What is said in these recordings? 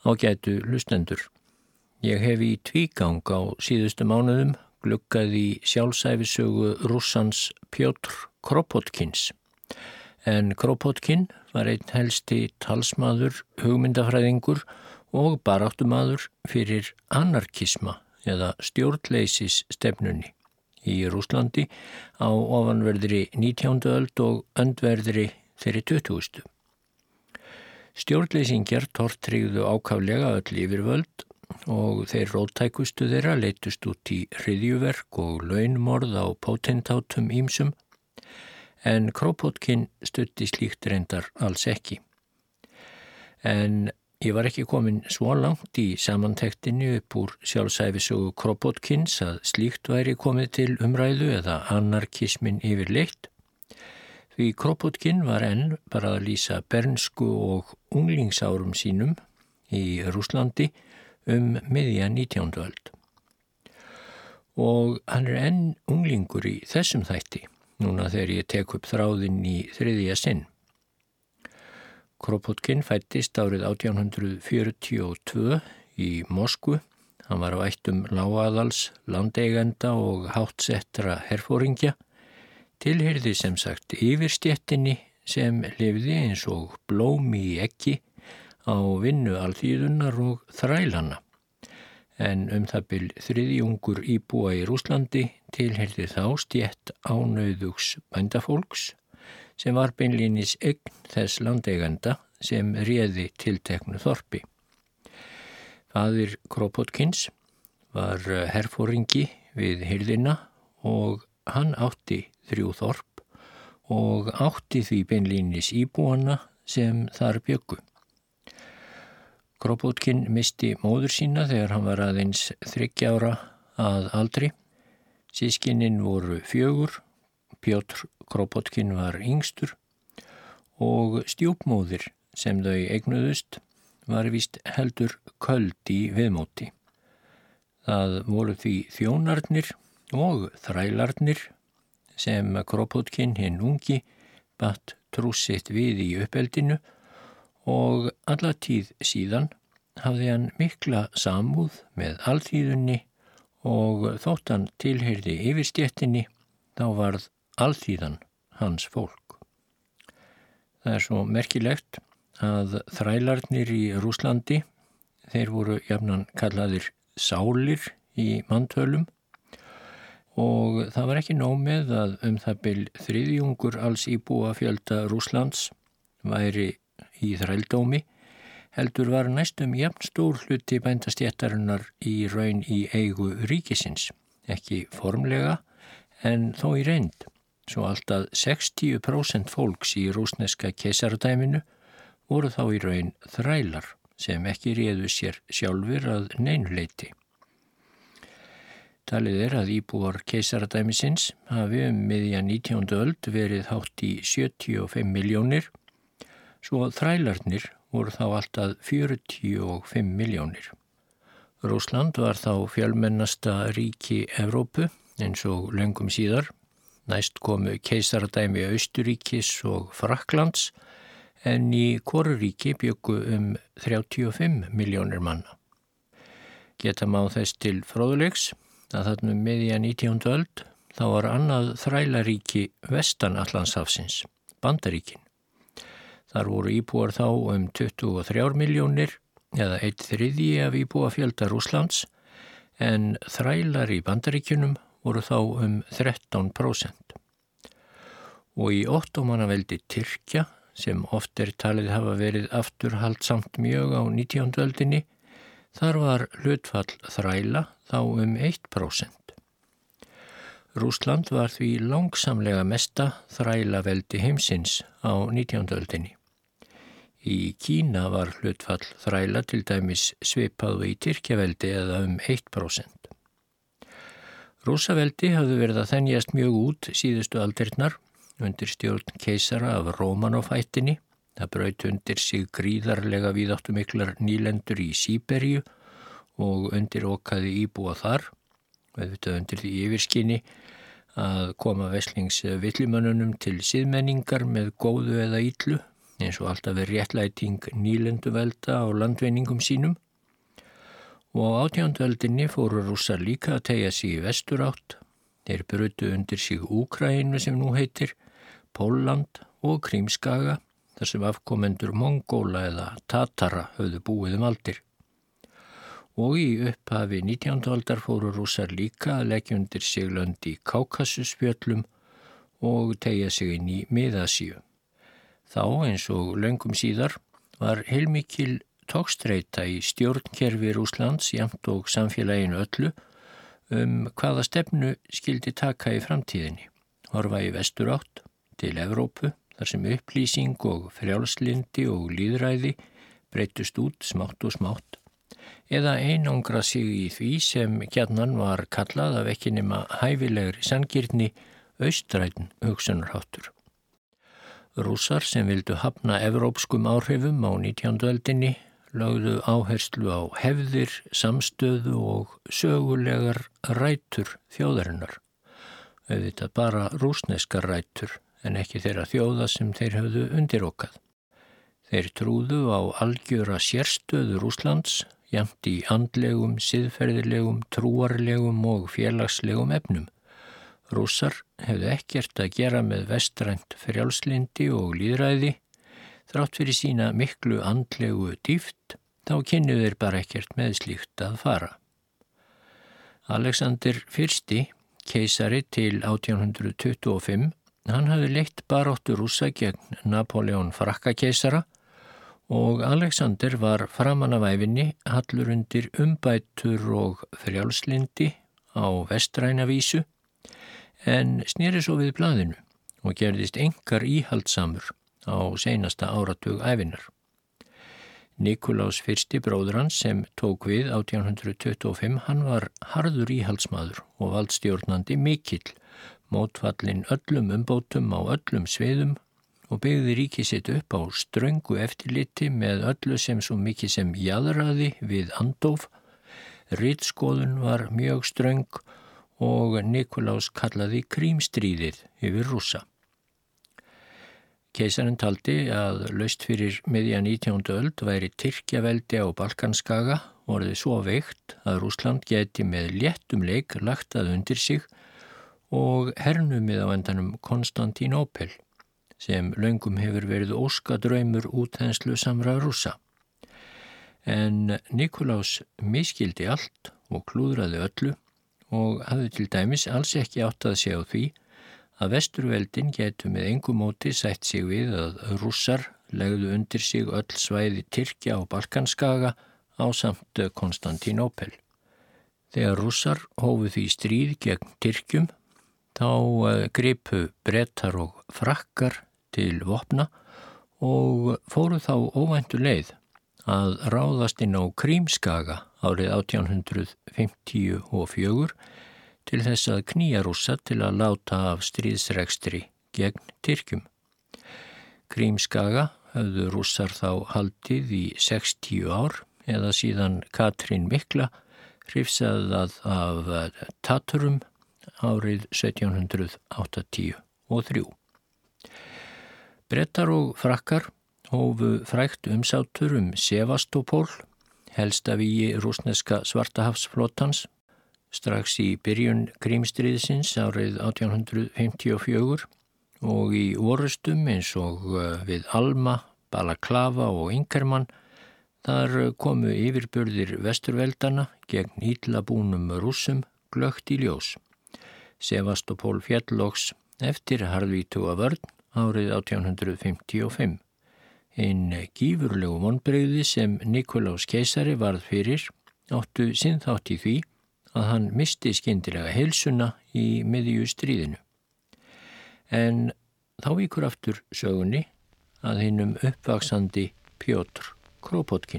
Ágætu hlustendur. Ég hef í tvígang á síðustu mánuðum gluggað í sjálfsæfisögu Rússans Pjotr Kropotkins. En Kropotkin var einn helsti talsmaður, hugmyndafræðingur og baráttumaður fyrir anarkisma eða stjórnleysis stefnunni í Rússlandi á ofanverðri 19. öld og öndverðri þeirri 20. Stjórnleysingjar tortryggðu ákaflega öll yfirvöld og þeir róttækustu þeirra leittust út í hryðjuverk og launmorð á potentátum ýmsum, en Kropotkin studdi slíkt reyndar alls ekki. En ég var ekki komin svo langt í samantektinni upp úr sjálfsæfisögu Kropotkins að slíkt væri komið til umræðu eða anarkismin yfirleitt. Því Kropotkin var enn bara að lýsa bernsku og unglingsárum sínum í Rússlandi miðja 19. öld. Og hann enn unglingur í þessum þætti, núna þegar ég tek upp þráðinn í þriðja sinn. Kropotkin fæddist árið 1842 í Moskvu. Hann var á ættum lágaðals, landeigenda og háttsettra herforingja. Tilheyrði sem sagt yfirstéttinni sem lifði eins og blóm í eggi á vinnu alþýðunnar og þrælana. En það bil þriðjungur íbúa í Rússlandi tilheyrði þá stétt ánauðugs bændafólks sem var beinlínis eign þess landeigenda sem réði tilteknu þorpi. Faðir Kropotkins var herforingi við hirðina og hann átti 3 þorp og átti því beinlínis íbúana sem þar bjuggu. Kropotkin misti móður sína þegar hann var aðeins 30 ára að aldri. Systkinin voru 4, Pjotr Kropotkin var yngstur og stjúpmóðir sem þau eignuðust var víst heldur köld í viðmóti. Það voru því þjónarnir og þrælarnir sem Kropotkin hinn ungi batt trúss sitt við í uppeldinu og alla tíð síðan hafði hann mikla samúð með alþýðunni og þótt hann tilheyrði yfirstéttinni þá varð alþýðan hans fólk. Það svo merkilegt að þrælarnir í Rússlandi, þeir voru jafnan kallaðir sálir í manntölum og það var ekki nóg með að það bil þriðjungur alls íbúa fjölda Rússlands væri í þrældómi, heldur var næstum jafn stór hluti bændastéttarinnar í raun í eigu ríkisins, ekki formlega en þó í reynd, svo alltaf 60% fólks í rússneska keisaradæminu voru þá í raun þrælar sem ekki réðu sér sjálfur að neinu leyti. Talið að íbúar keisaradæmisins hafi miðja 19. öld verið hátt í 75 milljónir, svo þrælarnir voru þá alltaf 45 milljónir. Rússland var þá fjölmennasta ríki Evrópu eins og löngum síðar. Næst komu keisaradæmi Austurríkis og Frakklands, en í hvoru ríki bjuggu 35 milljónir manna. Geta má þess til fróðuleiks að þarna miðja 19. öld þá var annað þrælaríki vestan Atlantshafsins, Bandaríkin. Þar voru íbúar þá 23 milljónir eða 1/3 af íbúafjölda Rússlands, en þrælar í Bandaríkjunum voru þá 13%. Og í Ottómanaveldi Tyrkja, sem oft talið hafa verið afturhaldsamt mjög á 19. öldinni, þar var hlutfall þræla þá 1%. Rússland var því langsamlega mesta þrælaveldi heimsins á 19. öldinni. Í Kína var hlutfall þræla til dæmis svipað og í Tyrkjaveldi eða 1%. Rússaveldi hafði verið að þenjast mjög út síðustu aldirnar undir stjórn keisara af Rómanov-ættinni. Það braut undir sig gríðarlega víðáttumiklar nýlendur í Síberíu og undirokaði íbúa þar, auðvitað undir því yfirskinni að koma veslingsvillimönnunum til siðmenningar með góðu eða illu, eins og alltaf er réttlæting nýlenduvelda á landvinningum sínum. Og á 18. öldinni fóru Rússar líka að teygja sig í vesturátt. Þeir brutu undir sig Úkraínu sem nú heitir, Pólland og Krímskaga, þar sem afkomendur Mongóla eða Tatara höfðu búið aldir. Og í upphafi 19. aldar fóru Rússar líka að leggja undir sig lönd í Kákasusfjöllum og teygja sig inn í Mið-Asíu. Þá, eins og löngum síðar, var heilmikil togstreita í stjórnkerfi Rússlands jafnt og samfélaginu öllu hvaða stefnu skildi taka í framtíðinni. Horfa í vesturátt til Evrópu, þar sem upplýsing og frjálslyndi og lýðræði breyttust út smátt og smátt, eða einangra sig í því sem gjarnan var kallað af ekki nema hæfilegri sanngirni austrænn hugsunarháttur. Rússar sem vildu hafna evrópskum áhrifum á 19. öldinni lögðu áherslu á hefðir, samstöðu og sögulegar rætur þjóðarinnar. Auðvitað bara rússneskar rætur en ekki þeirra þjóða sem þeir höfðu undirokað. Þeir trúðu á algjöra sérstöðu Rússlands, jafnt í andlegum, siðferðilegum, trúarlegum og félagslegum efnum. Rússar hefðu ekkert að gera með vestrænt frjálslyndi og lýðræði, þrátt fyrir sína miklu andlegu dýpt, þá kynnu þeir bara ekkert með slíkt að fara. Alexander I, keisari til 1825, hann hafði leitt baráttu Rússa gegn Napóleon Frakkakeisara og Alexander var framan af ævinni hallur undir umbætur og frjálslyndi á vestræna vísu, en sneri svo við blaðinu og gerðist einkar íhaldsamur á seinasta áratug ævinnar. Nikulás I bróður hans sem tók við 1825, hann var harður íhaldsmaður og valdstjórnandi mikill, mótfallinn öllum umbótum á öllum sviðum og byggði ríki sitt upp á ströngu eftirliti með öllu sem svo mikið sem jaðraði við andóf. Ritskoðun var mjög ströng og Nikulás kallaði Krímstríðið yfir Rússa. Keisarinn taldi að laust fyrir miðja 19. öld væri Tyrkjaveldi á Balkanskaga orðið svo veikt að Rússland gæti með léttum leik lagt að undir sig og hernumið á endanum Konstantínópel, sem löngum hefur verið óskadraumur útþenslu samra Rússa. En Nikulás miskildi allt og klúðraði öllu og hafði til dæmis alls ekki átt að segja á því að vesturveldin gætu með engu móti sætt sig við að Rússar legðu undir sig öll svæði Tyrkja á Balkanskaga ásamt Konstantínópel. Þegar Rússar hófu því stríð gegn Tyrkjum, þá gripu Bretar og Frakkar til vopna og fóru þá óvæntu leið að ráðast inn á Krímskaga árið 1854 til þess að knýja Rússa til að láta af stríðsrekstri gegn Tyrkjum. Krímskaga höfðu Rússar þá haldið í 60 ár eða síðan Katrín mikla hrifsaði það af Taturum árið 1783. Bretar og Frakkar hófu frægt umsátur Sevastopol, helsta vígi rússneska svartahafsflotans, strax í byrjun Krímstríðsins árið 1854 og í orustum eins og við Alma, Balaklava og Inkerman, þar komu yfirburðir vesturveldana gegn illa búnum Rússum glöggt í ljós. Sevastopol féll loks eftir harðvítuga vörn árið 1855. Hinn gífurlegu vonbrigði sem Nikulás keisari varð fyrir áttu sinn þátt í því að hann misti skyndilega heilsuna í miðju stríðinu. En þá víkur aftur sögunni að hinum uppvaksandi Pjotr Kropotkin.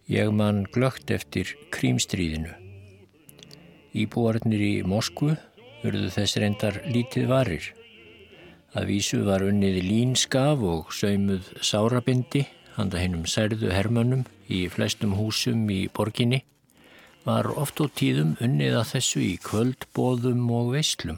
Ég man glöggt eftir Krímstríðinu. Íbúarnir í Moskvu urðu þess reyndar lítið varir. Að vísu var unnið línskaf og saumuð sárabindi handa hinum særðu hermönnum í flestum húsum í borginni, var oft og tíðum unnið að þessu í kvöldboðum og veislum.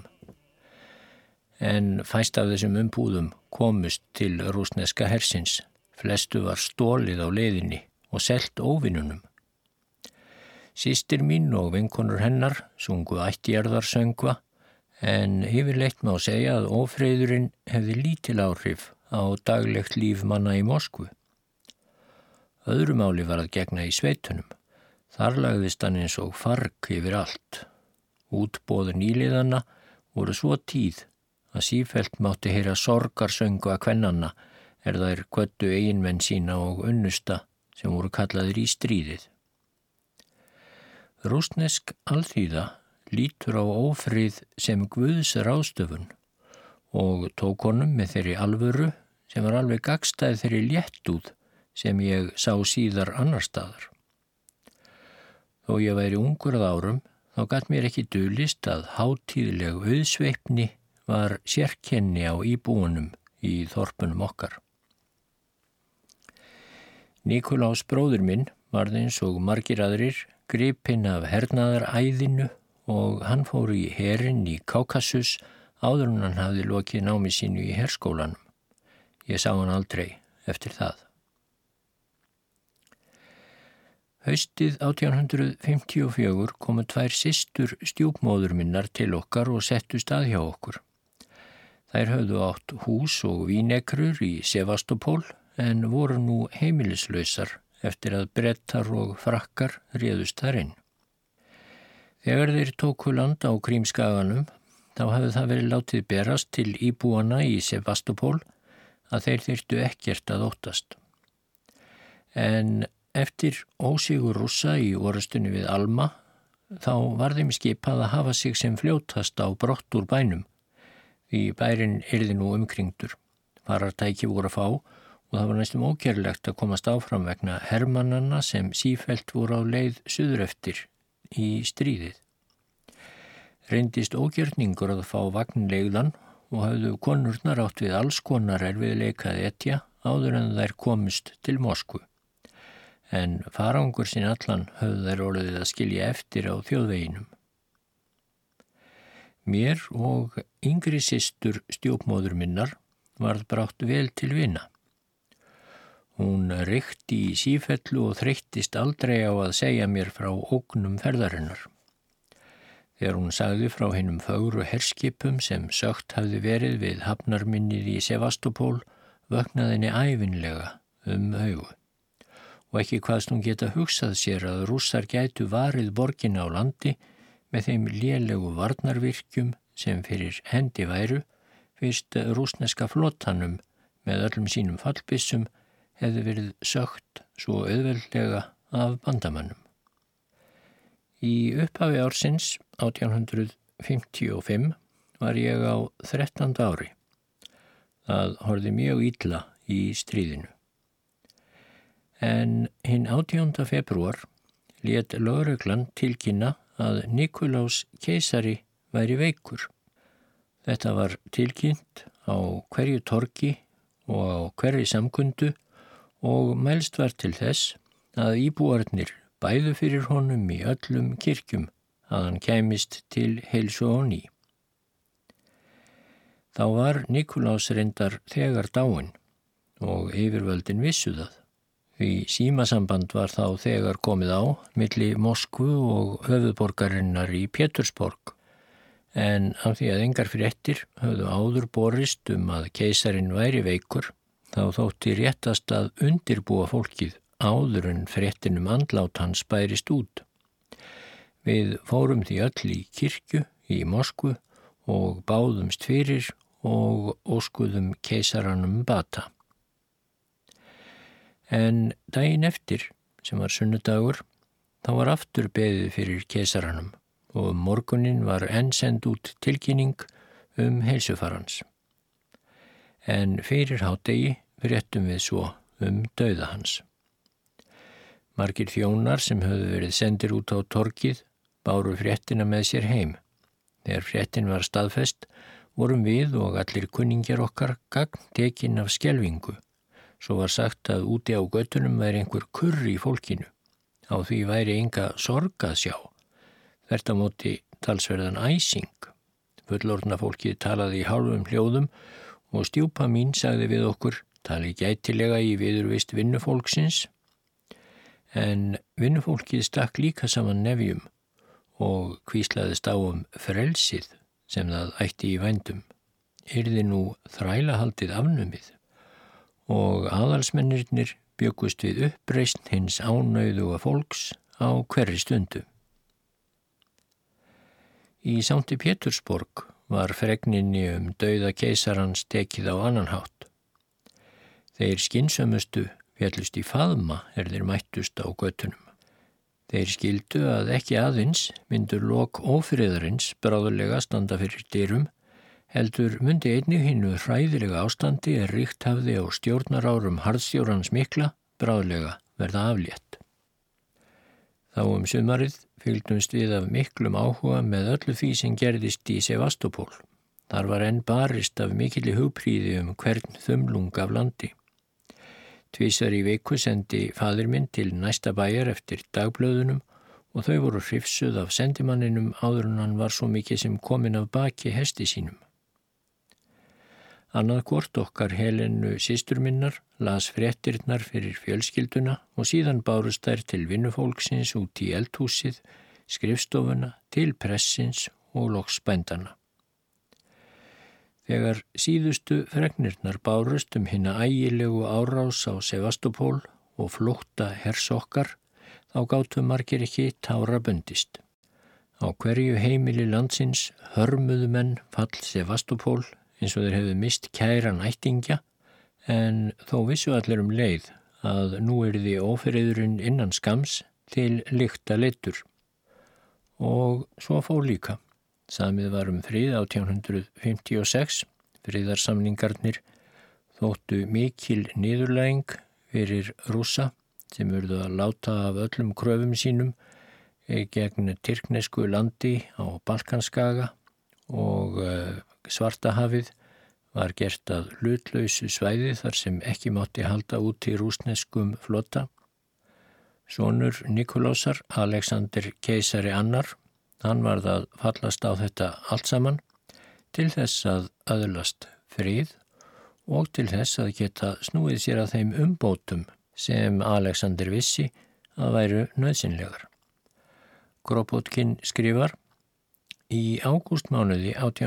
En fæst af þessum umbúðum komust til rússneska hersins. Flestu var stolið á leiðinni og selt óvinunum. Systir mín og vinkonur hennar sungu ættjarðarsöngva, en yfirleitt má segja að ófriðurinn hefði lítil áhrif á daglegt líf manna í Moskvu. Öðru máli var að gegna í sveitunum. Þar lagðist hann eins og farg yfir allt. Útboð nýliðanna voru svo tíð að sífellt mátti heyra sorgarsöngva kvennanna þær kvöddu eiginmenn sína og unnusta sem voru kallaðir í stríðið. Rússnesk alþýða lítur á ófrið sem Guðs ráðstöfun og tók honum með þeirri alvöru sem var alveg gagnstæð þeirri léttúð sem ég sá síðar annar staðar. Þó ég væri ungur að árum, þá gat mér ekki dulist að hátíðleg auðsveipni var sérkenni á íbúunum í þorpunum okkar. Nikulás bróðir minn varð eins og margir aðrir gripinn af hernaðaræðinu og hann fór í herinn í Kákasus áður en hann hafði lokið námi sínu í herskólanum. Ég sá hann aldrei eftir það. Haustið 1854 komu 2 systur stjúpmóður minnar til okkar og settu stað hjá okkur. Þær höfðu átt hús og vínekrur í Sevastopol en voru nú heimilislausar eftir að Bretar og Frakkar réðust þar inn. Þegar þeir tóku land á Krímskaganum, þá hafði það verið látið berast til íbúana í Sevastopol að þeir þyrftu ekkert að óttast. En eftir ósigur Rússa í orustunni við Alma, þá var þeim skipað að hafa sig sem fljótast á brott úr bænum, því bærin yrði nú umkringdur. Farartæki voru að fá og það var næstum ógerlegt að komast áfram vegna hermannanna sem sífellt voru á leið suður eftir í stríðið. Reyndist ógjörningur að fá vagnlegðan og hafðu konurnar átt við alls konar erfiðleika að etja áður en þær komust til Moskvu. En farangur sinn allan höfðu þær orðið að skilja eftir á þjóðveginum. Mér og yngri systur stjúpmóður minnar varð brátt vel til vina. Hún reykti í sífellu og þreyttist aldrei á að segja mér frá ógnum ferðarinnar. Þegar hún sagði frá hinum fögru herskipum sem sögt hafði verið við hafnarminnið í Sevastopol, vöknaði henni ævinlega augu. Og ekki hvaðst hún geta hugsað sér að Rússar gætu varið borgina á landi með þeim lélegu varnarvirkjum sem fyrir hendi væru, fyrst rússneska flotanum með öllum sínum fallbyssum hefði verið sögt svo auðveldlega af bandamönnum. Í upphafi ársins 1855 var ég á 13. ári. Það horfði mjög illa í stríðinu. En hinn 18. febrúar lét lögreglan tilkynna að Nikulás keisari væri veikur. Þetta var tilkynnt á hverju torgi og á hverri samkundu og mælst var til þess að íbúarnir bæðu fyrir honum í öllum kirkjum að hann kæmist til heilsu á ný. Þá var Nikulás reyndar þegar dáinn og yfirvöldin vissu það. Því símasamband var þá þegar komið á milli Moskvu og höfuðborgarinnar í Pétursborg. En af því að engar fréttir höfðu áður borist að keisarinn væri veikur, þá þótti réttast að undirbúa fólkið áður en fréttin andlát hans bærist út. Við fórum því öll í kirkju í Moskvu og báðumst fyrir og óskuðum keisaranum bata. En daginn eftir, sem var sunnudagur, þá var aftur beðið fyrir keisaranum og morguninn var enn send út tilkynning heilsufarans. En fyrir hádegi fréttum við svo dauða hans. Margir þjónar sem höfðu verið sendir út á torgið báru fréttina með sér heim. Þegar fréttin var staðfest vorum við og allir kunningjar okkar gagntekin af skelfingu. Svo var sagt að úti á göttunum væri einhver kurr í fólkinu. Á því væri enga sorg að sjá. Þvert á móti talsverðan æsing. Fullorðna fólkið talaði í hálfum hljóðum og stjúpa mín sagði við okkur, tali gætilega í viðurvist vinnufólksins, en vinnufólkið stakk líka saman nefjum og hvíslaðist á frelsið sem það ætti í vændum. Yrði nú þrælahaldið afnumið og aðalsmennirnir bjöggust við uppreisn hins ánauðuga fólks á hverri stundu. Í Sankti Pétursborg var fregninni dauða keisarans tekið á annan hátt. Þeir skynsömustu féllust í faðma þeir mættust á götunum. Þeir skildu að ekki aðeins myndu lok ófriðarins bráðulega standa fyrir dyrum, heldur myndi einnig hinnu hræðilega ástandi ríkt hafði á stjórnarárum harðstjórans mikla bráðulega verða aflétt. Þá sumarið fylgdumst við af miklum áhuga með öllu því sem gerðist í Sevastopol. Þar var enn barist af mikilli hugprýði hvern þumlung af landi. Tvisvar í viku sendi faðir minn til næsta bæjar eftir dagblöðunum og þau voru hrifsuð af sendimanninum áður en hann var svo mikið sem kominn af baki hesti sínum. Annað hvort okkar Helenu systur minnar las fréttirnar fyrir fjölskylduna og síðan bárust þær til vinnufólksins út í eldhúsið, skrifstofuna, til pressins og loks bændana. Þegar síðustu fregnirnar bárust hina ægilegu árás á Sevastopol og flótta hers okkar, þá gátu margir ekki tára bundist. Á hverju heimili landsins hörmuðu menn fall Sevastopol eins og þeir hefðu mist kæran ættingja, en þó vissu allir leið að nú yrði ófriðurinn innan skams til lykta leiddur. Og svo fór líka. Samið var frið 1856, friðarsamningarnir þóttu mikil niðurlæging fyrir Rússa sem urðu að láta af öllum kröfum sínum gegn tyrknesku landi á Balkanskaga og Svartahafið var gert að hlutlausu svæði þar sem ekki mátti halda út í rússneskum flota. Sonur Nikulásar, Alexander keisari annar, hann varð að fallast á þetta allt saman til þess að öðlast frið og til þess að geta snúið sér að þeim umbótum sem Alexander vissi að væru nauðsynlegar. Kropotkin skrifar: Í ágústmánuði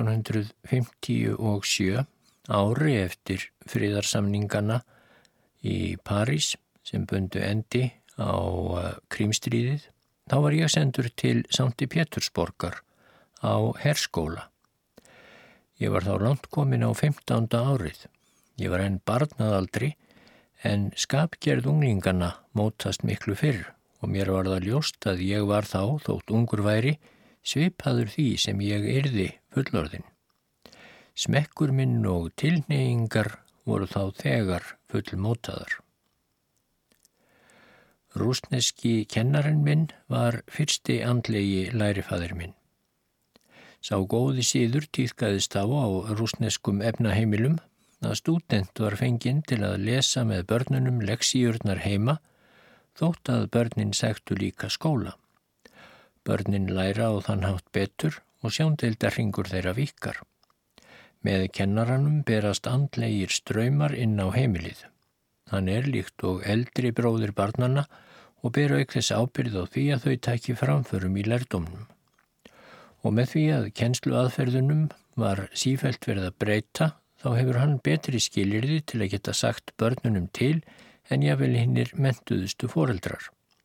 1857, ári eftir friðarsamningana í París sem bundu endi á Krímstríðið, þá var ég sendur til Sankti Pétursborgar á herskóla. Ég var þá langt komin á 15. árið. Ég var enn barnaðaldri en skapgerð unglingana mótast miklu fyrr og mér var það ljóst að ég var þá, þótt ungur væri, svipaður því sem ég yrði fullorðinn. Smekkur minn og tilhneigingar voru þá þegar fullmótaðar. Rússneski kennarinn minn var fyrsti andlegi lærifaðir minn. Sá góði siður tíðkaðist á rússneskum efnaheimilum að stúdent var fenginn til að lesa með börnunum lexíurnar heima, þótt að börnin sæktu líka skóla. Börnin læra á þann hátt betur og sjóndeildarhringur þeirra víkkar. Með kennaranum berast andlegir straumar inn á heimilið. Hann líkt og eldri bróðir barnanna og ber auk þess ábyrgð á því að þau taki framförum í lærdómnum. Og með því að kennsluaðferðunum var sífellt verið að breyta, þá hefur hann betri skilyrði til að geta sagt börnunum til en jafnvel hinnir menntuðustu foreldrar.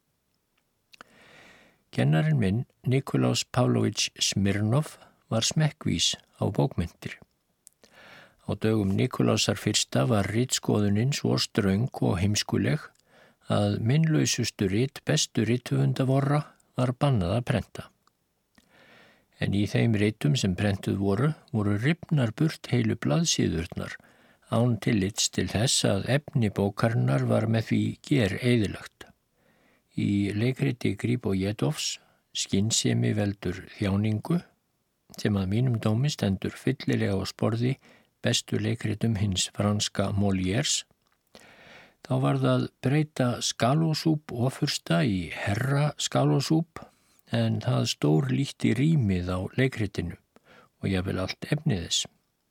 Kennarinn minn, Nikolás Pavlovich Smirnov, var smekkvís á bókmenntir. Á dögum Nikolásar fyrsta var ritskoðunin svo ströng og heimskuleg að minnlausustu rit bestu rithöfundavorra var bannað að prenta. En í þeim ritum sem prentuð voru rifnar burt heilu blaðsíðurnar án tillits til þess að efni bókarinnar var með því gereyðilagt. Í í leikriti Gribojevs Skynsemi veldur þjáningu, sem að mínum dómi stendur fyllilega á sporði bestu leikritum hins franska Molières. Þá var það breyta skalósúp ofursta í herra skalósúp, en það stór líti rýmið á leikritinu og jafnvel allt efnið þess.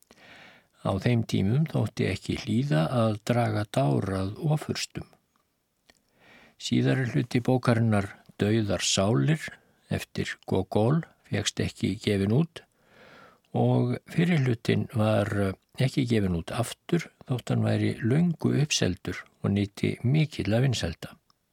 Á þeim tímum þótti ekki hlýða að draga dár að ofurstum. Síðari hluti bókarinnar Dauðar sálir eftir Gogol fékkst ekki gefin út og fyrir hlutin var ekki gefin út aftur þótt hann væri löngu uppseldur og nýtti mikilla vinsælda.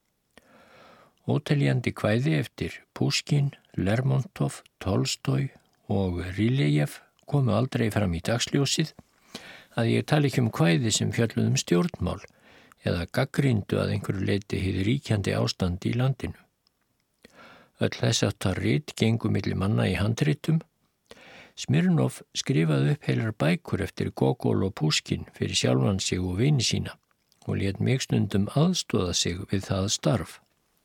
Óteljandi kvæði eftir Pushkin, Lermontov, Tolstoj og Rylejev komu aldrei fram í dagsljósið, að ég tali ekki kvæði sem fjölluðum stjórnmál eða gaggríndu að einhverju leyti hið ríkjandi ástand í landinu. Öll þessáttar rit gengu milli manna í handritum. Smirnov skrifaði upp heilar bækur eftir Gogol og Pushkin fyrir sjálfan sig og vini sína og lét mig stundum aðstoða sig við það starf.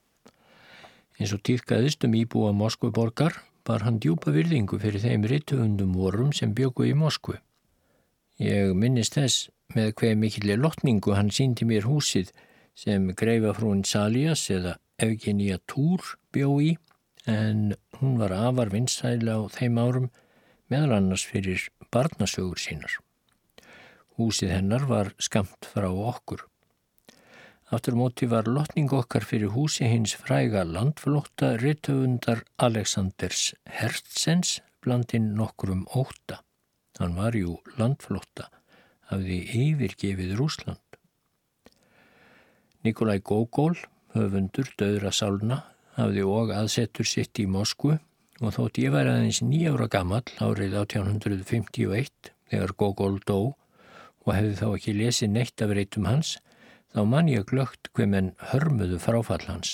Eins og tíðkaðist íbúa Moskvuborgar bar hann djúpa virðingu fyrir þeim rithöfundum vorum sem bjuggu í Moskvu. Ég minnist þess með hve mikilli lotningu hann sýndi mér húsið sem greifafrúin Salias eða Evgenia Túr bjó í, en hún var afar vinsæl á þeim árum, meðal annars fyrir barnasögur sínar. Húsið hennar var skammt frá okkur. Aftur móti var lotning okkar fyrir húsi hins fræga landflótta rithöfundar Alexanders Hertzens blandinn nokkrum ótta. Hann var jú landflótta, hafði yfirgefið Rússland. Nikolai Gogol, höfundur Dauðra sálna, hafði og aðsetur sitt í Moskvu og þótt ég væri aðeins 9 ára gamall árið 1851 þegar Gogol dó og hefði þá ekki lesið neitt af ritum hans, þá man ég glöggt hve menn hörmuðu fráfall hans.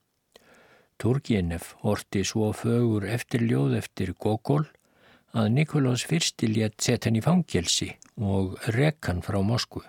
Turgenev orti svo fögur eftirljóð eftir Gogol að Nikolás fyrsti lét setja hann í fangelsi og rek hann frá Moskvu.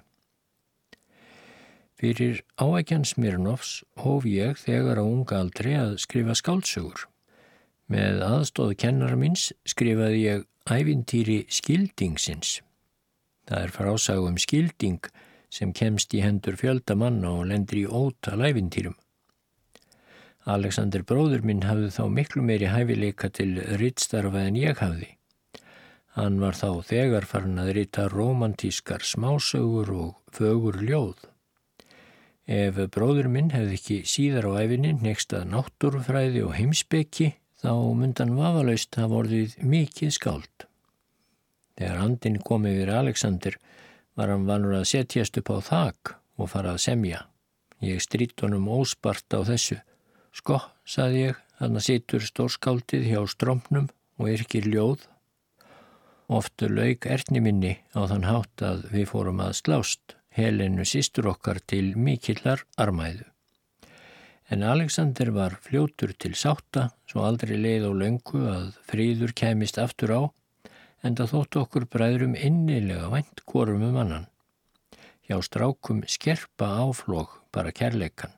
Fyrir áækjan Smirnovs hóf ég þegar á unga aldri að skrifa skáldsögur. Með aðstoð kennara míns skrifaði ég ævintýri skildingsins. Það er frásaga skilding sem kemst í hendur fjölda manna og lendir í ótal ævintýrum. Alexander bróðir minn hafði þá miklu meiri hæfileika til ritstarfa en ég hafði. Hann var þá þegar farinn að rita rómantískar smásögur og fögur ljóð. Ef bróðir minn hefði ekki síðar á ævinni hneigst að náttúrufræði og heimspeki, þá myndi hann vafalaust hafa orðið mikið skáld. Þegar andinn kom yfir Alexander var hann vanur að setjast upp á þak og fara að semja. Ég strítt honum óspart á þessu. Sko, sagði ég, þarna situr stórskáldið hjá strompnum og yrkir ljóð. Oft lauk erni minni á þann hátt að við fórum að slást, Helenu systur okkar til mikillar armæðu. En Alexander var fljótur til sátta, svo aldrei leið á löngu að friður kæmist aftur á, enda þótt okkur bræðrum innilega vænt hvorum annan. Hjá strákum skerpa áflog bara kærleikan.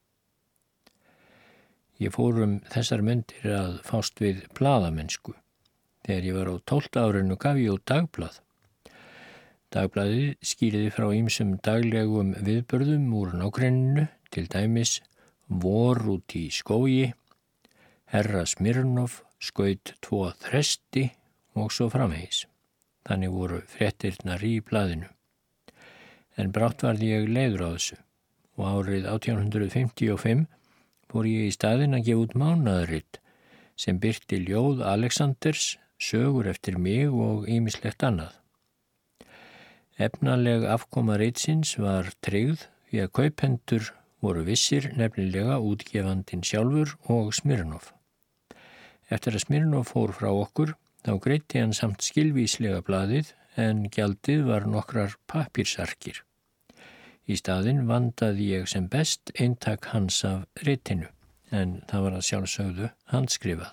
Ég fór þessar mundir að fást við blaðamennsku. Þegar ég var á 12 árinu gaf ég út dagblað. Dagblaðið skýrði frá ýmsum daglegum viðburðum úr nágrenninu, til dæmis vor út í skógi, herra Smirnov skaut 2 þresti og svo framvegis. Þannig voru fréttirnar í blaðinu. En brátt varð ég leiður á þessu og árið 1855 fór ég í staðinn að gefa út mánaðarrit sem birti ljóð Alexanders, sögur eftir mig og ýmislegt annað. Efnaleg afkoma ritsins var tryggð því að kaupendur voru vissir, nefnilega útgefandinn sjálfur og Smirnov. Eftir að Smirnov fór frá okkur, þá greiddi hann samt skilvíslega blaðið en gjaldið var nokkrar pappírsarkir. Í staðinn vandaði ég sem best eintak hans af ritinu, en það var að sjálfsögðu handskrifað.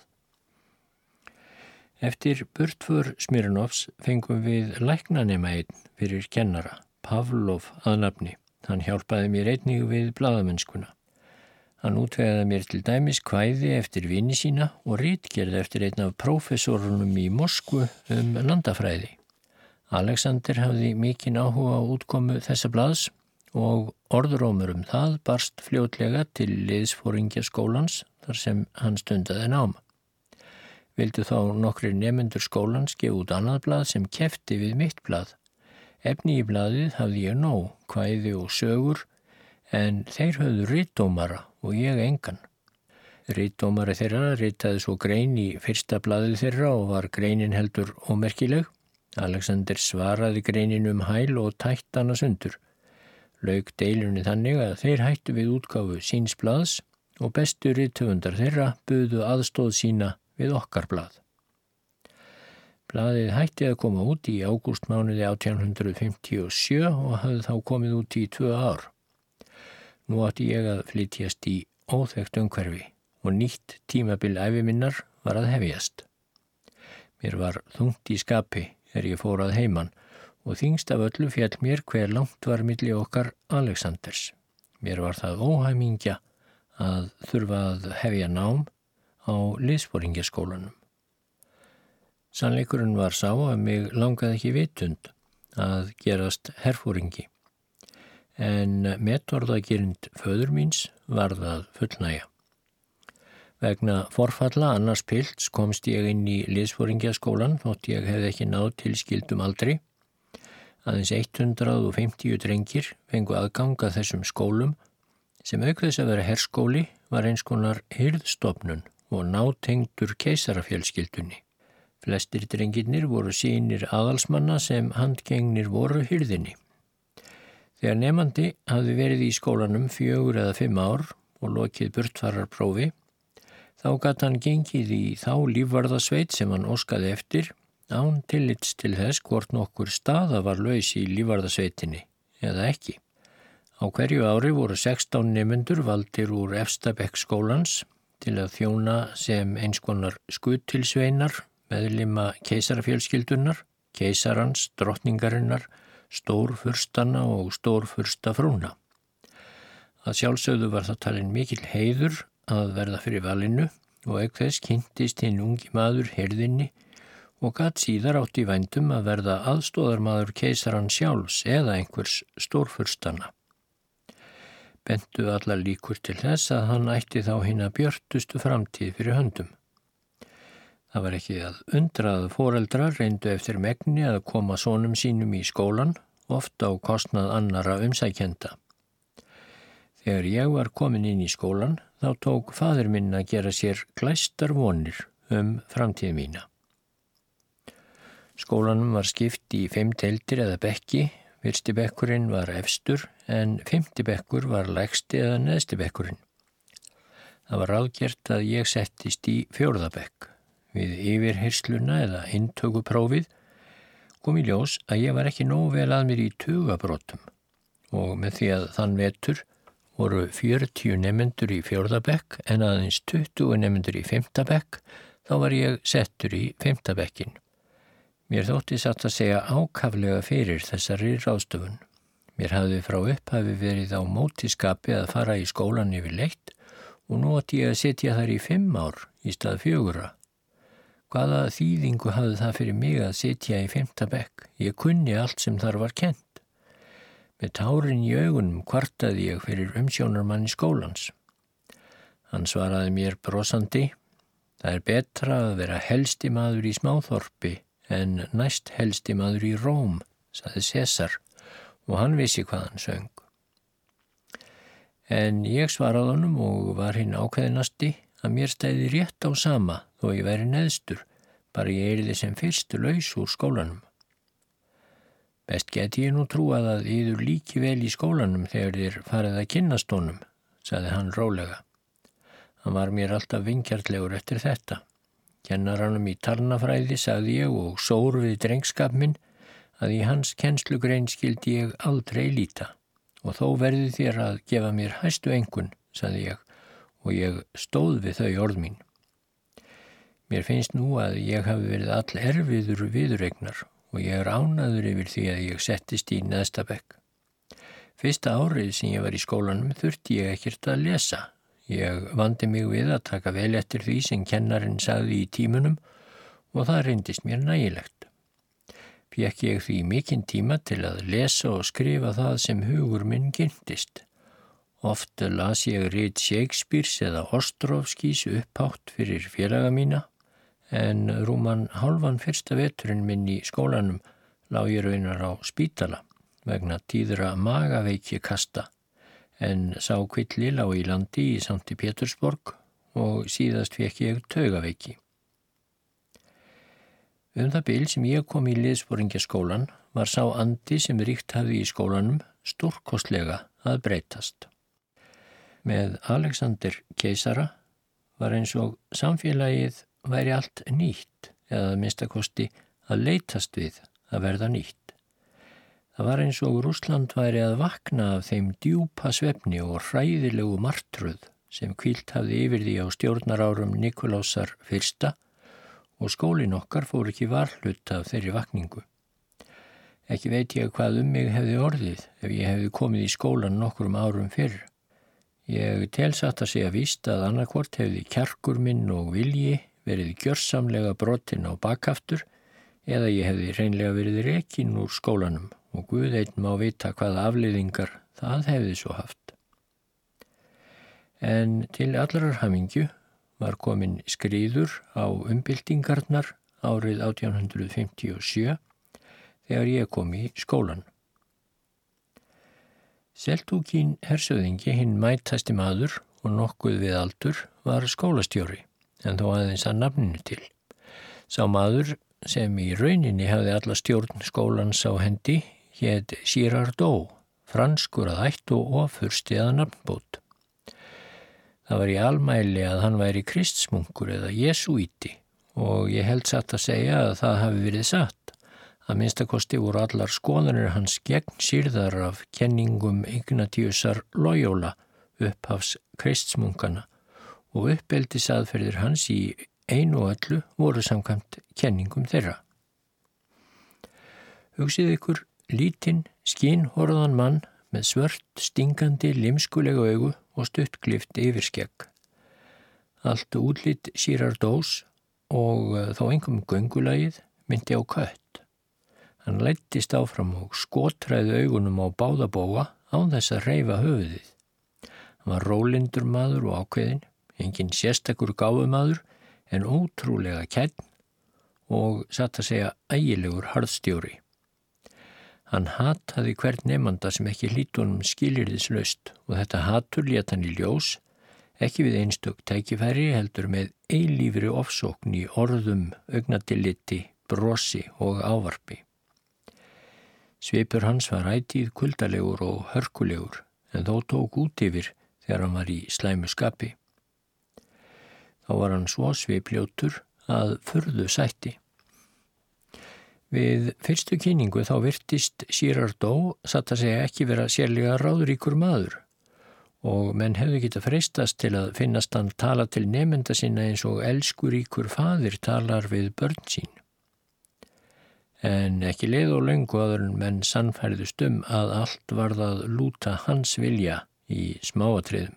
Eftir burtför Smirnovs fengum við læknanema einn fyrir kennara, Pavlov að nafni. Hann hjálpaði mér einnig við blaðamennskuna. Hann útvegaði mér til dæmis kvæði eftir vini sína og ritgerð eftir einn af prófessorunum í Moskvu landafræði. Alexander hafði mikinn áhuga á útkomu þessa blaðs og orðrómur það barst fljótlega til liðsforingjaskólans þar sem hann stundaði nám. Vildu þá nokkrir nemendur skólans gefa út annað blað sem keppti við mitt blað. Efni í blaðið hafði ég nóg, kvæði og sögur, en þeir höfðu ritdómara og ég engan. Ritdómari þeirra ritaði svo grein í fyrsta blaðið þeirra og var greinin heldur ómerkileg. Alexander svaraði greinin hæl og tætt hana sundur. Lauk deilunni þannig að þeir hættu við útgáfu síns blaðs og bestu rithöfundar þeirra buðu aðstóð sína við okkar blað. Blaðið hætti að koma út í ágústmánuði 1857 og hafði þá komið út í 2 ár. Nú átti ég að flytjast í óþekkt umhverfi og nýtt tímabil ævi minnar var að hefjast. Mér var þungt í skapi ég fór að heiman og þyngst af öllu féll mér hver langt var milli okkar Alexanders. Mér var það óhæmingja að þurfa að hefja nám á liðsforingjaskólanum. Sannleikurinn var sá að mig langaði ekki vitund að gerast herforingi. En metorðagirnd föður míns var það fullnægja. Vegna forfalla annars pilts komst ég inn í liðsforingjaskólan þótt ég hefði ekki náð tilskildum aldri. Aðeins 150 drengir fengu aðganga þessum skólum sem auk þess að vera herskóli var eins konar hirðstofnun og nátengdur keisarafjölskyldunni. Flestir drengirnir voru synir aðalsmanna sem handgengnir voru hirðinni. Þegar nemandi hafði verið í skólanum 4 eða 5 ár og lokið burtfararprófi, þá gat hann gengið í þá lífvarðasveit sem hann óskaði eftir án tillits til þess hvort nokkur staða var laus í lífvarðasveitinni eða ekki. Á hverju ári voru 16 nemendur valdir úr efsta bekk skólans til að þjóna sem eins konar skuttilsveinar, meðlima keisarafjölskyldunar, keisarans, drottningarinnar, stórfurstanna og stórfurstafrúna. Að sjálfsögðu var það talin mikill heiður að verða fyrir valinu og auk þess kynntist hinn ungi maður hirðinni og gat síðar átt í vændum að verða aðstóðarmaður keisaran sjálfs eða einhvers stórfurstanna. Bentu allar líkur til þess að hann ætti þá hina björtustu framtíð fyrir höndum. Það var ekki að undra að foreldrar reyndu eftir megni að koma sonum sínum í skólan, oft á kostnað annara umsækjenda. Þegar ég var komin inn í skólan, þá tók faðir minn að gera sér glæstar vonir framtíð mína. Skólanum var skipt í 5 deildir eða bekki, fyrsti bekkurinn var efstur en 5. bekkur var lægsti eða neðsti bekkurinn. Það var ráðgert að ég settist í 4. bekk. Við yfirheyrsluna eða inntökuprófið kom í ljós að ég var ekki nógu vel að mér í tugabrotum og með því að þann vetur voru 40 nemendur í 4. bekk en aðeins 20 nemendur í 5. bekk, þá var ég settur í 5. bekkin. Mér þótti satt að segja ákaflega fyrir þessari ráðstöfun. Mér hafði frá upphafi verið á mótiskapi að fara í skólan yfirleitt og nú átti ég að setja þar í 5 ár í stað 4. Hvaða þýðingu hafði það fyrir mig að sitja í 5. bekk? Ég kunni allt sem þar var kennt. Með tárin í augunum kvartaði ég fyrir umsjónarmanni skólans. Hann svaraði mér brosandi: Það betra að vera helsti maður í smáþorpi en næst helsti maður í Róm, sagði Sesar, og hann vissi hvað hann söng. En ég svaraði honum og var hinn ákveðinasti að mér stæði rétt á sama þó ég væri neðstur, bara ég yrði sem fyrst laus úr skólanum. Best geti ég nú trúað að yður líki vel í skólanum þegar þér farið að kynnast honum, sagði hann rólega. Hann var mér alltaf vingjarnlegur eftir þetta. Kennaranum í talnafræði sagði ég og sór við drengskap minn að í hans kennslugrein skildi ég aldrei líta og þó verði þér að gefa mér hæstu einkunn, sagði ég, og ég stóð við þau orð mín. Mér finnst nú að ég hafi verið all erfiður viðureignar og ég ánægður yfir því að ég settist í neðsta bekk. Fyrsta árið sem ég var í skólanum þurfti ég ekkert að lesa. Ég vandi mig við að taka vel eftir því sem kennarinn sagði í tímunum og það reyndist mér nægilegt. Fékk ég því mikinn tíma til að lesa og skrifa það sem hugur minn kynntist. Oft las ég rit Shakespeares eða Ostrovskís upphátt fyrir félaga mína, en rúman hálfan fyrsta veturinn minn í skólanum lá ég raunar á spítala vegna tíðra magaveikikasta, en sá kvilli lá í landi í Sankti Pétursborg og síðast fékk ég taugaveiki. Það bil sem ég kom í liðsforingjaskólan var sá andi sem ríkt hafði í skólanum stórkostlega að breytast. Með Alexander keisara var eins og samfélagið væri allt nýtt eða að minnstakosti að leitast við að verða nýtt. Það var eins og Rússland væri að vakna af þeim djúpa svefni og hræðilegu martröð sem hvílt hafði yfir því á stjórnarárum Nikulásar fyrsta og skólinn okkar fór ekki varhlut af þeirri vakningu. Ekki veit ég hvað mig hefði orðið ef ég hefði komið í skólan nokkrum árum fyrr. Ég telsatt að segja víst að annarkvort hefði kjarkur minn og vilji verið gjörsamlega brotinn á bakaftur eða ég hefði hreinlega verið rekinn úr skólanum og Guð einn má vita hvaða afleiðingar það hefði svo haft. En til allrar hamingju var komin skriður á umbyltingarnar árið 1857 þegar ég kom í skólan. Seltúkín hersöðingi, hinn mætasti maður og nokkuð við aldur, var skólastjóri, en þó aðeins að nafninu til. Sá maður sem í rauninni hafði alla stjórn skólans á hendi hét Girardot, franskur að ætt og ofursti að nafnbót. Það var í almæli að hann væri kristsmunkur eða jesúíti og ég held satt að segja að það hafi verið satt. Að minnstakosti voru allar skoðanir hans gegn sýrðar af kenningum Ignatiusar Loyola, upphafs kristsmunkana, og uppeldisaðferðir hans í einu og öllu voru samkvæmt kenningum þeirra. Hugsið ykkur lítinn, skínhorfðan mann með svört, stingandi, limskulega augu og stuttglift yfirskegg. Allt útlit Girardots og þó einhverjum göngulagið myndi á kött. Hann læddist áfram og skotræði augunum á báða bóga án þess að hreyfa höfuðið. Hann var rólyndur maður og ákveðinn, engin sérstakur gáfumaður en ótrúlega kænn og satt að segja ægilegur harðstjóri. Hann hataði hvern nemanda sem ekki hlýtt honum skilyrðislaust og þetta hatur lét hann í ljós, ekki við einstök tækifæri heldur með eilífri ofsókn í orðum, augnatilliti, brosi og ávarpi. Svipur hans var ætíð kuldalegur og hörkulegur en þó tók út yfir þegar hann var í slæmu skapi. Þá var hann svo svipljótur að furðu sætti. Við fyrstu kynningu þá virtist Girardot satt að segja ekki vera sérlega ráðríkur maður og menn hefðu getað freistast til að finnast hann tala til nemenda sinna eins og elskuríkur faðir talar við börn sín. En ekki leið og löngu áður en menn sannfærðust að allt varð að lúta hans vilja í smáatriðum.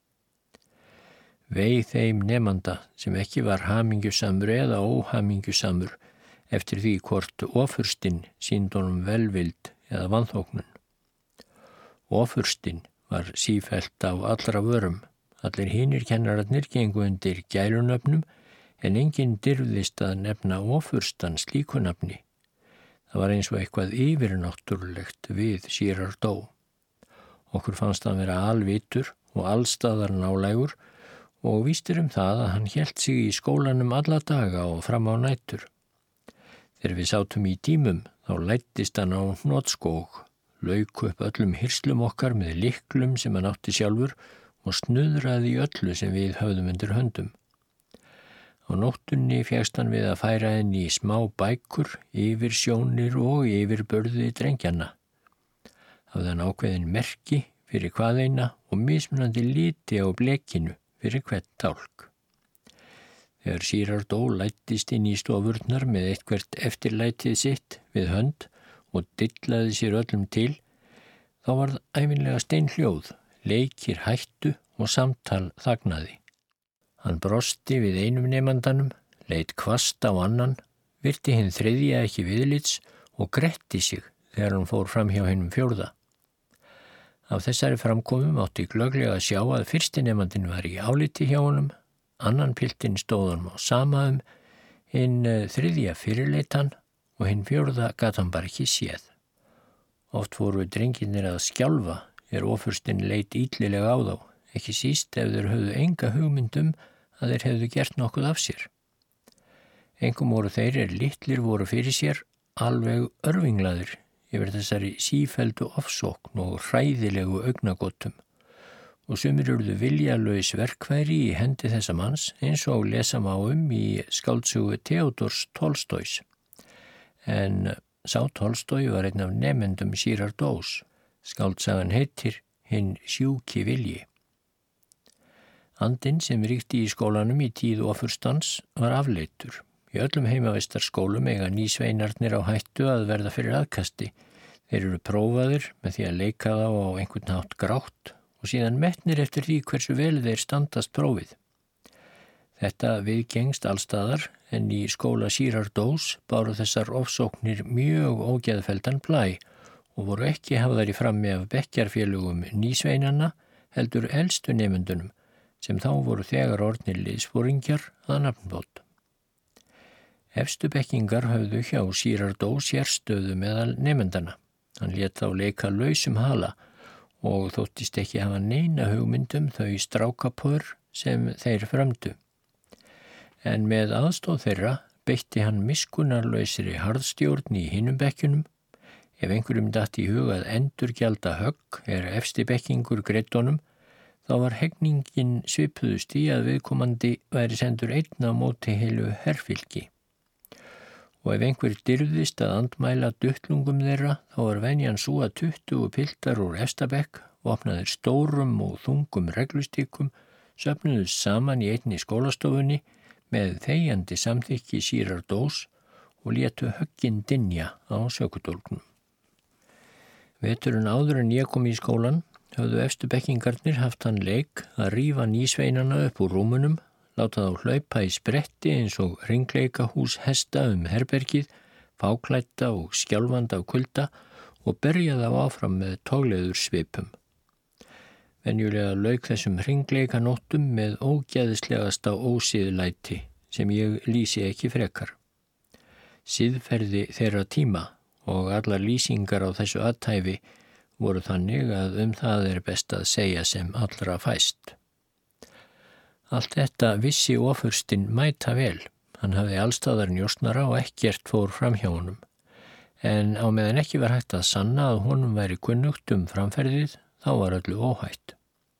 Vei þeim nemanda sem ekki var hamingjusamur eða óhamingjusamur eftir því hvort ofurstinn sýndi honum velvild eða vanþóknun. Ofurstinn var sífellt á allra vörum. Allir hinir kennararnir gengu undir gælunöfnum en enginn dirfðist að nefna ofurstan slíku nafni. Það var eins og eitthvað yfirnáttúrulegt við Girardot. Okkur fannst hann vera alvitur og allstaðar nálægur og vístir það að hann hélt sig í skólanum alla daga og fram á nætur. Þegar við sátum í tímum þá læddist hann á hnotsskóg, lauk upp öllum hirslum okkar með lyklum sem hann átti sjálfur og snuðraði í öllu sem við höfðum undir höndum. Á nóttunni fékkst hann við að færa henni í smá bækur, yfir sjónir og yfir börði drengjanna. Hafði hann ákveðin merki fyrir hvaðeina og mismunandi liti á blekinu fyrir hvert tálk. Þegar Girardot læddist inn í stofurnar með eitthvert eftirlætið sitt við hönd og dillaði sér öllum til, þá varð ævinlega steinhljóð, leikir hættu og samtal þagnaði. Hann brosti við einum nemandanum, leit hvasst á annan, virti hinn þriðja ekki viðlits og gretti sig þegar hann fór fram hjá hinum fjórða. Af þessari framkomu mátti glögglega sjá að fyrsti nemandinn var í áliti hjá honum, annan piltinn stóð honum á sama hinn þriðja fyrirleit hann og hinn fjórða gat hann bara ekki séð. Oft voru drengirnir að skjálfa ofurstinn leit illilega á þá, ekki síst ef þeir höfðu enga hugmynd að þeir hefðu gert nokkuð af sér. Engum voru þeir litlir voru fyrir sér alveg örvinglaðir yfir þessari sífelldu ofsókn og hræðilegu augnagotum og sumir urðu viljalaus verkfæri í hendi þessa manns eins og lesa má í skáldsögu Theodors Tolstóis. En sá Tolstói var einn af nemendum Girardot. Skáldsagan heitir Hinn sjúki vilji. Andinn sem ríkti í skólanum í tíð ofurstans var afleitur. Í öllum heimavistarskólum eiga nýsveinarnir á hættu að verða fyrir aðkasti. Þeir eru prófaðir með því að leika þá á einhvern hátt grátt og síðan metnir eftir því hversu vel þeir standast prófið. Þetta viðgengst allstaðar en í skóla Girardot báru þessar ofsóknir mjög ógeðfelldan blæ og voru ekki hafðar í frammi af bekkjarfélögum nýsveinanna heldur elstu nemendunum sem þá voru þegar orðnir liðsforingjar að nafnbót. Efstu bekkingar höfðu hjá Girardot sérstöðu meðal nemendana. Hann lét þá leika lausum hala og þóttist ekki hafa neina hugmyndum þau strákapör sem þeir frömdu. En með aðstóð þeirra beitti hann miskunnarlausri harðstjórn í hinum bekkjunum. Ef einhverjum datt í hug að endurgjalda högg efsti bekkingur greiddonum, þá var hegningin svipuðust í að viðkomandi væri sendur einn á móti heilu herfylki. Og ef einhver dirfðist að andmæla duttlungum þeirra, þá var venjan svo að 20 piltar úr efsta bekk, vopnaðir stórum og þungum reglustíkum, söfnuðust saman í einni skólastofunni með þegjandi samþykki Girardot og létu höggin dynja á sökudólgnum. Veturinn áður en ég kom í skólan höfðu efstu bekkingarnir haft hann leik að rífa nýsveinana upp úr rúmunum, láta þá hlaupa í spretti eins og hringleikahús hesta herbergið, fáklædda og skjálfandi af kulda og berja þá áfram með togleður svipum. Venjulega lauk þessum hringleikanóttum með ógeðslegasta ósiðlæti sem ég lýsi ekki frekar. Siðferði þeirra tíma og allar lýsingar á þessu athæfi voru þannig að það best að segja sem allra fæst. Allt þetta vissi ofurstinn mæta vel. Hann hafði allstaðar njósnara og ekkert fór fram hjá honum. En á meðan ekki var hægt að sanna að honum væri kunnugt framferðið, þá var öllu óhætt.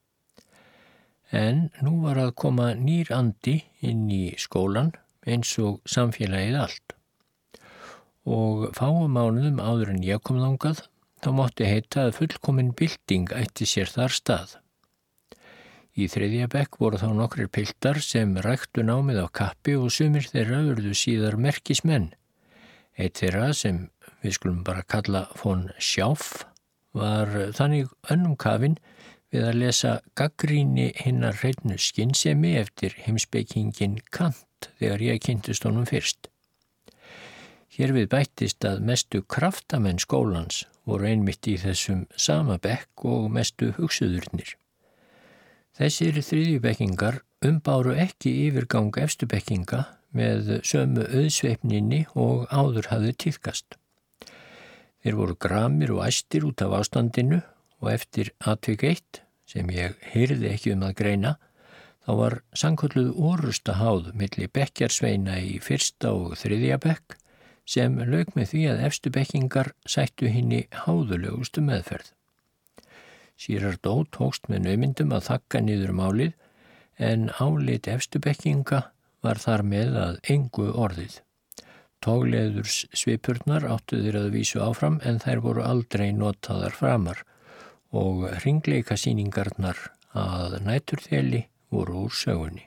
En nú var að koma nýr andi inn í skólan eins og samfélagið allt. Og fáum mánuðum áður en ég kom þangað, þá mátti heita að fullkomin bylting ætti sér þar stað. Í þriðja bekk voru þá nokkrir piltar sem ræktu námið á kappi og sumir þeirra urðu síðar merkismenn. Eitt þeirra sem við skulum bara kalla von Schauf var þannig önnum kafinn við að lesa gagnrýni hinnar hreinu skynsemi eftir heimspekingin Kant þegar ég kynntist honum fyrst. Hér við bættist að mestu kraftamenn skólans voru einmitt í þessum sama bekk og mestu hugsuðurnir. Þessir þriðjubekkingar umbáru ekki yfirgang efstu bekkinga með sömu auðsveifninni og áður hafði tíðkast. Þeir voru gramir og æstir út af ástandinu og eftir atvik 1, sem ég heyrði ekki að greina, þá var sannkölluð orustaháð milli bekkjarsveina í fyrsta og þriðja bekk sem lauk með því að efstu bekkingar sættu hinni háðulegustu meðferð. Girardot tókst með naumindum að þagga niður málið en álit efstu bekkinga var þar með að engu orðið. Togleðurs svipurnar áttu þeir að vísu áfram en þær voru aldrei notaðar framar og hringleikasýningarnar að næturþeli voru úr sögunni.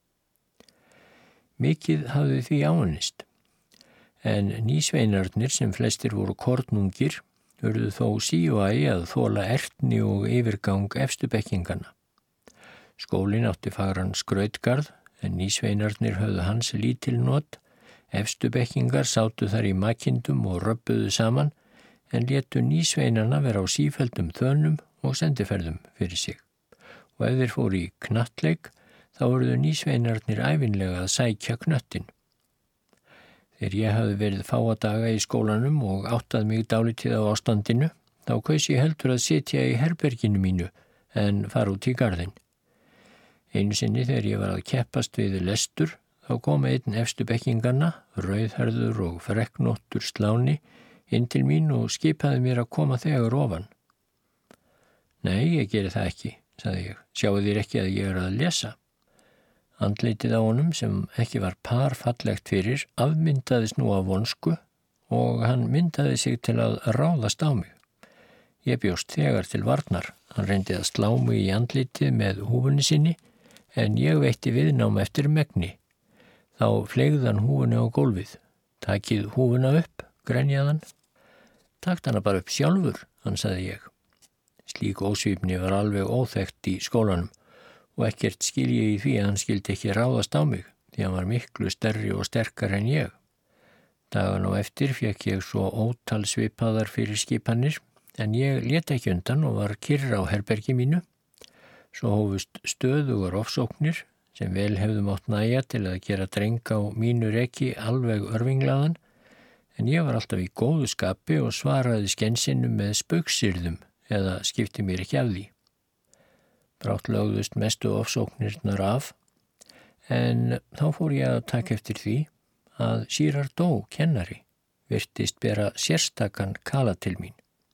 Mikið hafði því áunnist, en nýsveinarnir sem flestir voru kornungir urðu þó sí og æ að þola ertni og yfirgang efstu bekkingana. Skólinn átti fagran skrautgarð en nýsveinarnir höfðu hans lítil not. Efstu bekkingar sátu þar í makindum og röbbuðu saman en létu nýsveinarna vera á sífelldum þönum og sendiferðum fyrir sig. Og ef þeir fóru í knattleik þá voruðu nýsveinarnir ævinlega að sækja knöttin. Þegar ég hafði verið fáa daga í skólanum og áttað mig dálítið á ástandinu, þá kaus ég heldur að sitja í herberginu mínu en fara út í garðinn. Einu sinni þegar ég var að keppast við lestur, þá kom einn efstu bekkinganna, rauðherður og frekknóttur sláni, inn til mín og skipaði mér að koma þegar ofan. Nei, ég geri það ekki, sagði ég. Sjáu þér ekki að ég að lesa? Andlitið á honum, sem ekki var parfallegt fyrir, afmyndaðist nú af vonsku og hann myndaði sig til að ráðast á mig. Ég bjóst þegar til varnar. Hann reyndi að slá mig í andlitið með húfunni sinni, en ég veitti viðnám eftir megni. Þá fleygði hann húfunni á gólfið. Takið húfuna upp, grenjaðan. Takt hana bara upp sjálfur, hann sagði ég. Slík ósvífni var alveg óþekkt í skólanum og ekkert skil ég í því að hann skildi ekki ráðast á mig, því hann var miklu stærri og sterkar en ég. Dagan á eftir fékk ég svo ótal svipaðar fyrir skipanir, en ég lét ekki undan og var kyrr á herbergi mínu. Svo hófust stöðugar ofsóknir sem vel hefðu mátt nægja til að gera dreng á mínu reki alveg örvinglaðan, en ég var alltaf í góðu skapi og svaraði skensinu með spaugsyrðum eða skipti mér ekki af því. Brátt lögðust mestu ofsóknirnar af, en þá fór ég að taka eftir því að Girardot kennari virtist bera sérstakan kala til mín.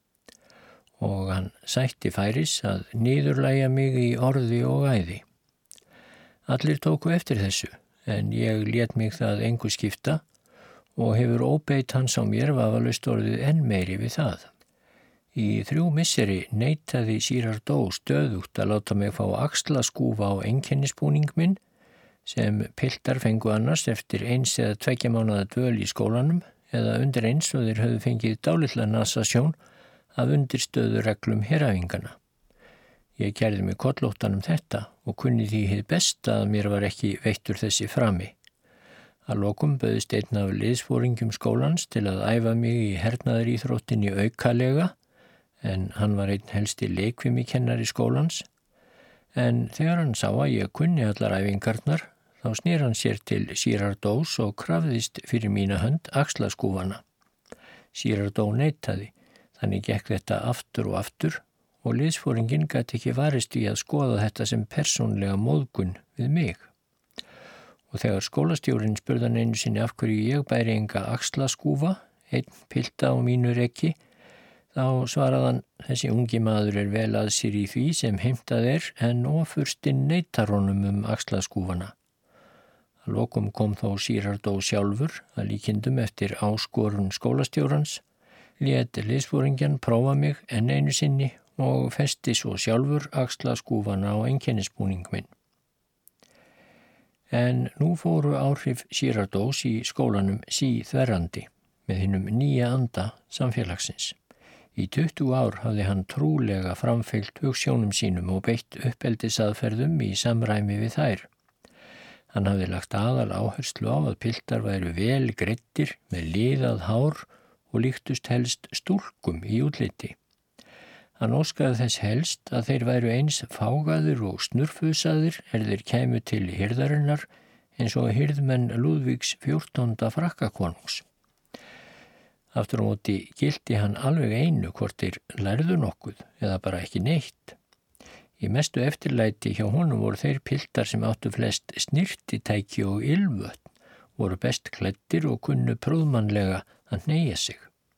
Og hann sætti færis að niðurlægja mig í orði og æði. Allir tóku eftir þessu, en ég lét mig það engu skipta og hefur óbeit hans á mér vafalaust orðið enn meiri við það. Í 3 misseri neitaði Girardot stöðugt að láta mig fá axlaskúfa á einkennisbúning minn, sem piltar fengu annars eftir 1 eða 2 mánaða dvöl í skólanum eða undir eins og þeir höfðu fengið dálitla nasasjón af undirstöðureglum heræfingana. Ég kærði mig kollóttan þetta og kunni því hið besta að mér var ekki veittur þessi frami. Að lokum bauðst einn af liðsforingjum skólans til að æfa mig í hernaðaríþróttinni aukalega, en hann var einn helsti leikfimikennari skólans, en þegar hann sá að ég kunni allar æfingarnar, þá snýr hann sér til Girardots og krafðist fyrir mína hönd axlaskúfana. Girardot neitaði. Þannig gekk þetta aftur og liðsforinginn gat ekki varist í að skoða þetta sem persónlega móðgun við mig. Og þegar skólastjórinn spurði hann einu sinni af hverju ég bæri enga axlaskúfa, einn pilta á mínu reki, þá svaraði hann, þessi ungi maður er vel að sér í því sem heimtað en ofurstinn neitar honum axlaskúfana. Að lokum kom þó Girardot sjálfur að líkindum eftir áskorun skólastjórans, lét liðsforingjan prófa mig enn einu sinni og festi svo sjálfur axlaskúfana á einkennisbúning minn. En nú fóru áhrif Girardots í skólanum síþverrandi með hinum nýja anda samfélagsins. Í 20 ár hafði hann trúlega framfylgt hugsjónum sínum og beitt uppeldisaðferðum í samræmi við þær. Hann hafði lagt aðal áherslu á að piltar væru vel greiddir með liðað hár og líktust helst stúlkum í útliti. Hann óskaði þess helst að þeir væru eins fágaðir og snurfusaðir þeir kæmu til hirðarinnar eins og hirðmenn Lúðvíks 14. frakkakonungs. Aftur á móti gilti hann alveg einu hvort þeir lærðu nokkuð eða bara ekki neitt. Í mestu eftirlæti hjá honum voru þeir piltar sem áttu flest snirtitæki og ylvötn, voru best klæddir og kunnu prúðmannlega að hneigja sig.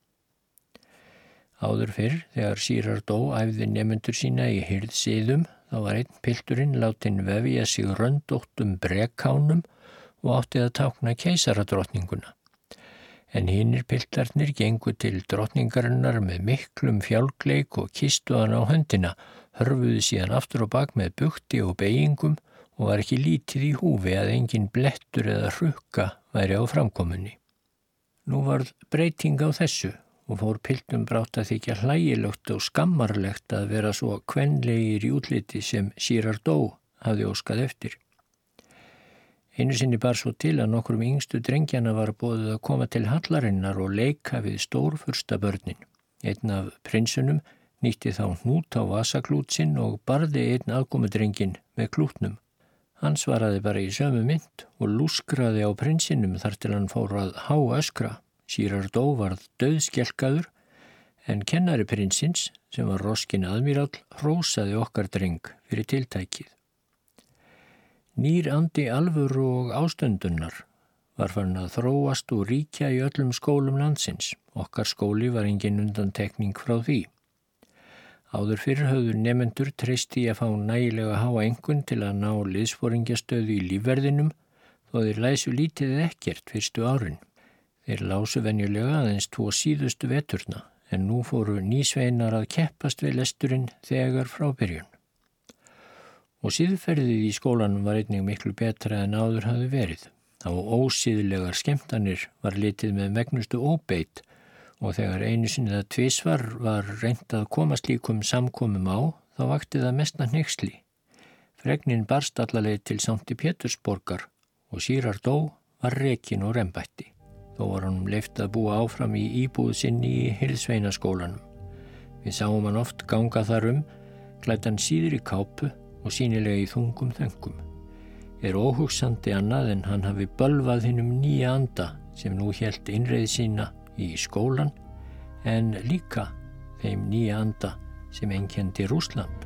Áður fyrr, þegar Girardot æfði nemendur sína í hirðsiðum, þá var einn pilturinn látin vefja sig röndóttum brekkánum og átti að tákna keisaradrottninguna. En hinir piltarnir gengu til drottningarinnar með miklum fjálgleik og kistu hann á höndina, hörfuðu síðan aftur og bak með bugti og beygingum og var ekki lítið í húfi að engin blettur eða hrukka væri á framkomunni. Nú varð breyting á þessu og fór piltum brátt að þykja hlægilegt og skammarlegt að vera svo kvenlegir í útliti sem Girardot hafði óskað eftir. Einu sinni bar svo til að nokkrum yngstu drengjana var boðið að koma til hallarinnar og leika við stórfurstabörnin. Einn af prinsunum nýtti þá hnút á vasaklút sinn og barði einn aðkomudrengin með klútnum. Hann svaraði bara í sömu mynt og lúskraði á prinsinum þar til hann fór að háöskra. Girardot varð dauðskelkaður en kennari prinsins, sem var roskin aðmírall, hrósaði okkar dreng fyrir tiltækið. Nýr andi alvöru og ástöndunnar var farin að þróast og ríkja í öllum skólum landsins. Okkar skóli var engin undantekning frá því. Áður fyrr höfðu nemendur treyst í að fá nægilega háa einkunn til að ná liðsforingjastöðu í lífverðinum þó þeir læsu lítið eða ekkert fyrstu árin. Þeir lásu venjulega aðeins 2 síðustu veturna en nú fóru nýsveinar að keppast við lesturinn þegar frá byrjun. Og síðferðið í skólanum var einnig miklu betra en áður hafði verið. Á ósíðlegar skemmtanir var litið með megnustu óbeit og þegar einu sinni eða tvisvar var reynt að koma slíkum samkomum á, þá vakti það mesta hneyksli. Fregnin barst allaleið til Sankti Pétursborgar og Girardot var rekinn og embætti. Þó var honum leyft að búa áfram í íbúð sinni í Hirðsveinaskólanum. Við sáum hann oft ganga þar klæddan síðri kápu og sýnilega í þungum þöngum. Óhugsandi annað en hann hafi bölvað hinum nýja anda sem nú hélt innreið sína í skólan en líka þeim nýja anda sem einkenndi Rússland.